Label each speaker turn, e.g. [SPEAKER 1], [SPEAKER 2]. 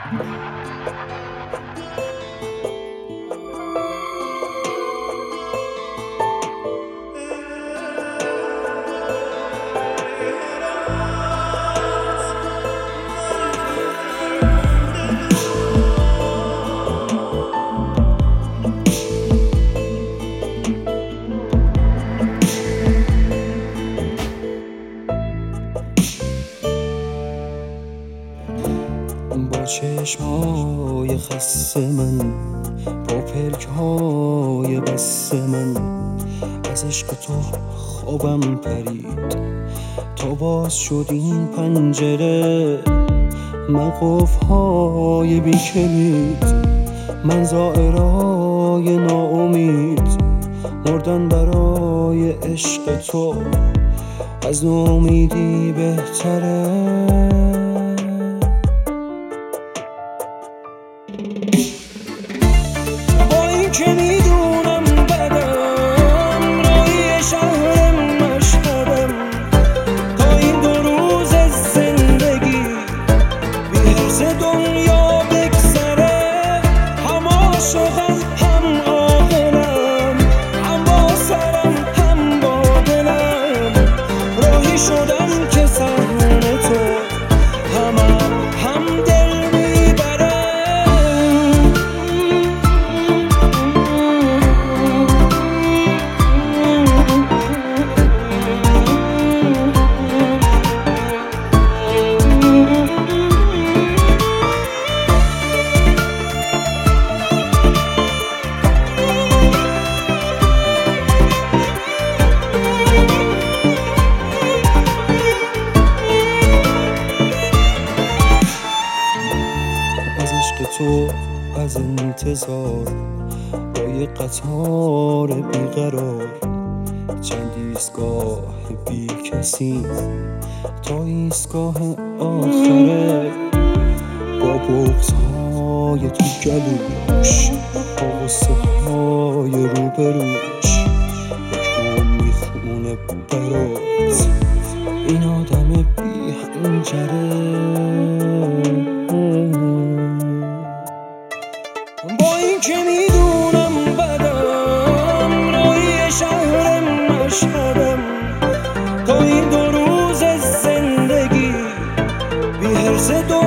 [SPEAKER 1] با چشمای خسته من، با پلک‌های بسته من، از عشق تو خوابم پرید تا باز شد این پنجره. من قفل‌های بی کلید، من زائرای ناامید، مردن برای عشق تو از ناامیدی بهتره. با این که میدونم بدم، راهی شهر مشهدم، تا این 2 روز زندگی بی حرص دنیا بگذره. هم عاشقم هم عاقلم، هم با سرم هم با دلم، راهی شدم که صحن تو هم دل میبره. از عشق تو، از انتظار، با یه قطار بیقرار، چند ایستگاه بی کسی تا ایستگاه آخره. با بغض‌های تو گلوش، با غصه‌های روبروش، یکم میخونه برات این آدم بی حنجره. با این که میدونم بدم، راهی شهر مشهدم، تا این 2 روز زندگی بی حرص